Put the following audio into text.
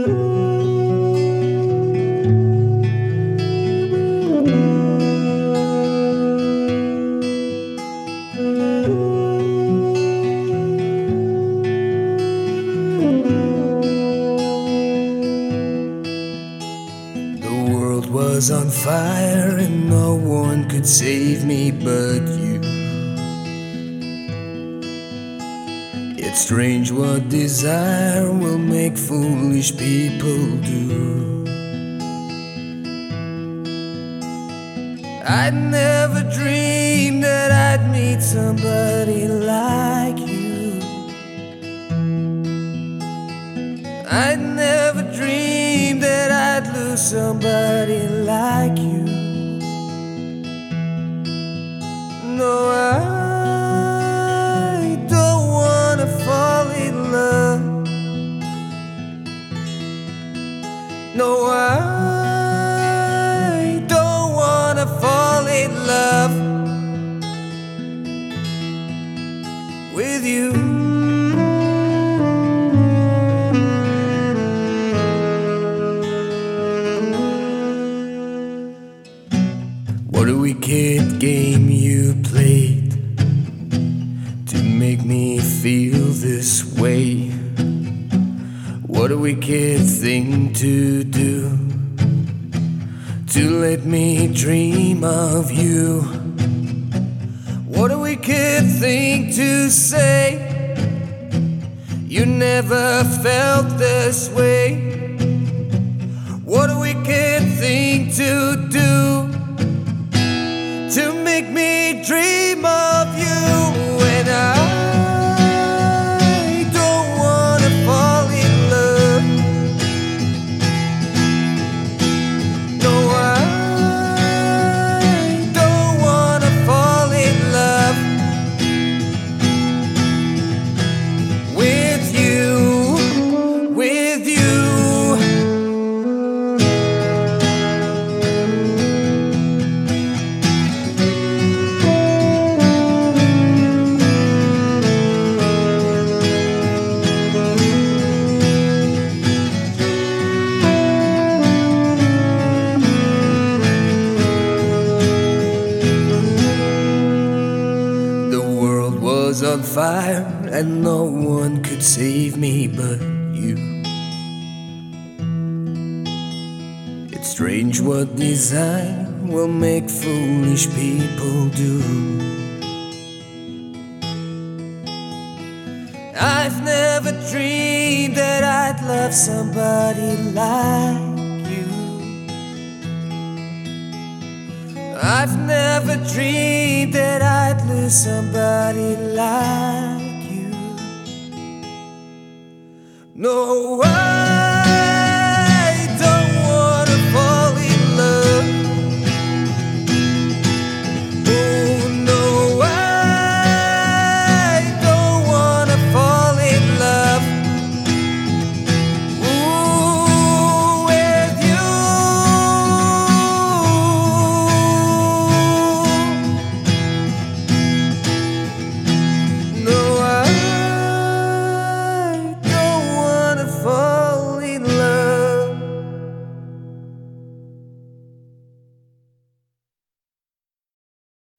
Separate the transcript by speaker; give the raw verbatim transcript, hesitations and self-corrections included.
Speaker 1: The world was on fire and no one could save me but you. It's strange what desire will make foolish people do. I'd never dreamed that I'd meet somebody like you. I'd never dreamed that I'd lose somebody like you. No, I don't wanna fall in love. No, I don't wanna fall in love with you. What a wicked game you played to make me feel this way. What a wicked thing to do, to let me dream of you. What a wicked thing to say, you never felt this way. What a wicked thing to do, to make me dream of you. And I don't wanna fall in love. No, I don't wanna fall in love with you, with you. Was on fire and no one could save me but you. It's strange what desire will make foolish people do. I've never dreamed that I'd love somebody like you. I've never dreamed that I'd lose somebody like you. No, I